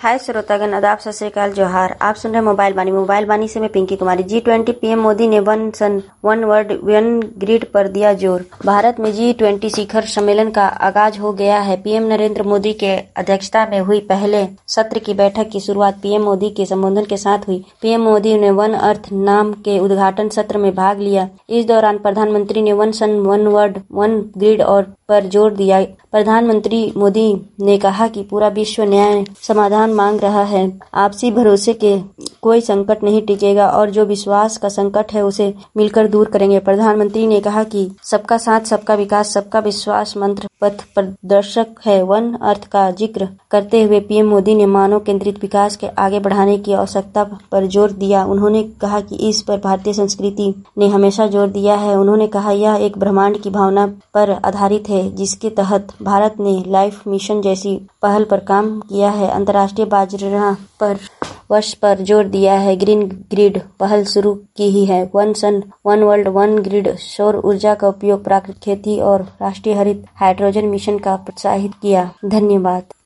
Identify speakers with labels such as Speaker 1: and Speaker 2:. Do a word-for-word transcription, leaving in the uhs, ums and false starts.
Speaker 1: हाय श्रोतागण, आदाब, सत श्री अकाल, जोहार। आप सुन रहे मोबाइल बानी मोबाइल बानी से मैं Pinky Kumari. G twenty PM Modi ने one sun one world one grid पर दिया जोर। भारत में जी ट्वेंटी शिखर सम्मेलन का आगाज हो गया है। पीएम नरेंद्र मोदी के अध्यक्षता में हुई पहले सत्र की बैठक की शुरुआत पीएम मोदी के संबोधन के साथ हुई। पीएम मोदी ने वन अर्थ नाम के उद्घाटन सत्र में भाग लिया। इस दौरान प्रधानमंत्री ने one sun one world one grid और पर जोर दिया। प्रधानमंत्री मोदी ने कहा कि पूरा विश्व न्याय समाधान मांग रहा है। आपसी भरोसे के कोई संकट नहीं टिकेगा और जो विश्वास का संकट है उसे मिलकर दूर करेंगे। प्रधानमंत्री ने कहा कि सबका साथ, सबका विकास, सबका विश्वास मंत्र पथ प्रदर्शक है। वन अर्थ का जिक्र करते हुए पीएम मोदी ने मानव केंद्रित विकास के आगे बढ़ाने की आवश्यकता पर जोर दिया। उन्होंने कहा कि इस पर भारतीय संस्कृति ने हमेशा जोर दिया है। उन्होंने कहा यह एक ब्रह्मांड की भावना पर आधारित है जिसके तहत भारत ने लाइफ मिशन जैसी पहल पर काम किया है। अंतर्राष्ट्रीय बाजरा पर वर्ष पर जोर दिया है। ग्रीन ग्रिड पहल शुरू की ही है। One sun one world one grid सौर ऊर्जा का उपयोग, प्राकृतिक खेती और राष्ट्रीय हरित हाइड्रोजन मिशन का प्रोत्साहित किया। धन्यवाद।